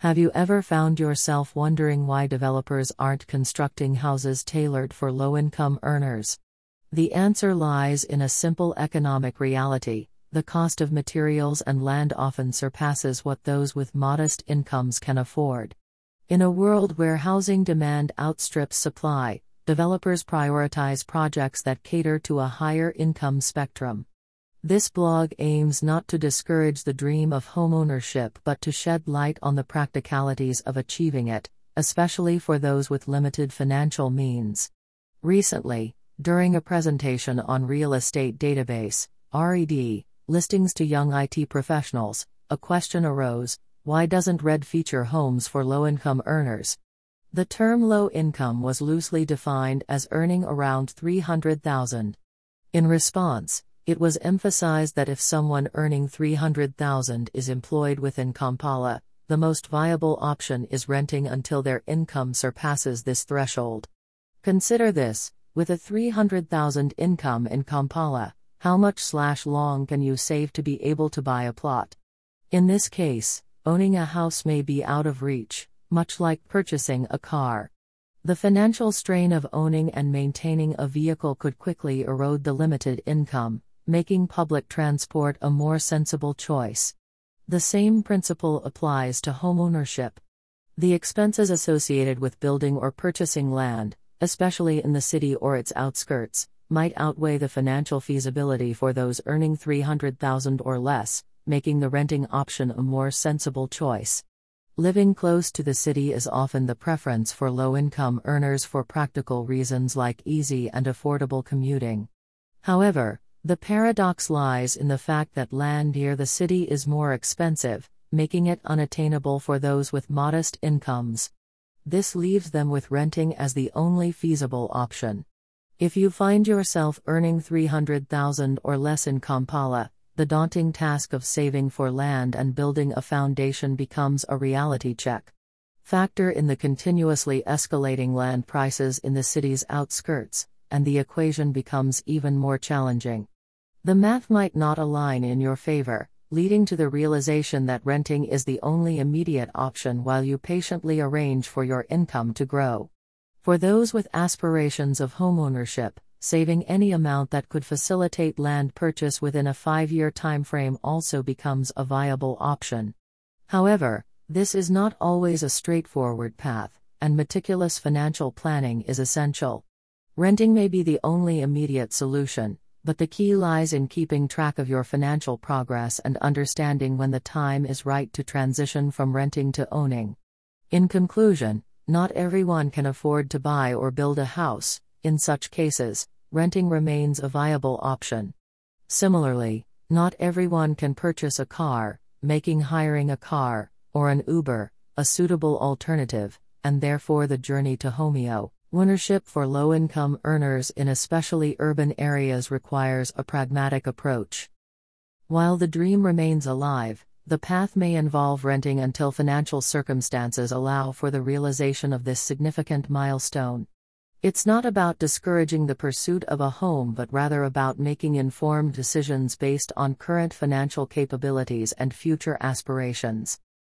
Have you ever found yourself wondering why developers aren't constructing houses tailored for low-income earners? The answer lies in a simple economic reality: the cost of materials and land often surpasses what those with modest incomes can afford. In a world where housing demand outstrips supply, developers prioritize projects that cater to a higher income spectrum. This blog aims not to discourage the dream of homeownership but to shed light on the practicalities of achieving it, especially for those with limited financial means. Recently, during a presentation on Real Estate Database (RED) listings to young IT professionals, a question arose: why doesn't RED feature homes for low-income earners? The term low income was loosely defined as earning around $300,000. In response, it was emphasized that if someone earning $300,000 is employed within Kampala, the most viable option is renting until their income surpasses this threshold. Consider this: with a $300,000 income in Kampala, how much/long can you save to be able to buy a plot? In this case, owning a house may be out of reach, much like purchasing a car. The financial strain of owning and maintaining a vehicle could quickly erode the limited income, making public transport a more sensible choice. The same principle applies to homeownership. The expenses associated with building or purchasing land, especially in the city or its outskirts, might outweigh the financial feasibility for those earning $300,000 or less, making the renting option a more sensible choice. Living close to the city is often the preference for low-income earners for practical reasons like easy and affordable commuting. However, the paradox lies in the fact that land near the city is more expensive, making it unattainable for those with modest incomes. This leaves them with renting as the only feasible option. If you find yourself earning $300,000 or less in Kampala, the daunting task of saving for land and building a foundation becomes a reality check. Factor in the continuously escalating land prices in the city's outskirts, and the equation becomes even more challenging. The math might not align in your favor, leading to the realization that renting is the only immediate option while you patiently arrange for your income to grow. For those with aspirations of homeownership, saving any amount that could facilitate land purchase within a 5-year timeframe also becomes a viable option. However, this is not always a straightforward path, and meticulous financial planning is essential. Renting may be the only immediate solution, but the key lies in keeping track of your financial progress and understanding when the time is right to transition from renting to owning. In conclusion, not everyone can afford to buy or build a house. In such cases, renting remains a viable option. Similarly, not everyone can purchase a car, making hiring a car, or an Uber, a suitable alternative, and therefore the journey to homeownership for low-income earners in especially urban areas requires a pragmatic approach. While the dream remains alive, the path may involve renting until financial circumstances allow for the realization of this significant milestone. It's not about discouraging the pursuit of a home but rather about making informed decisions based on current financial capabilities and future aspirations.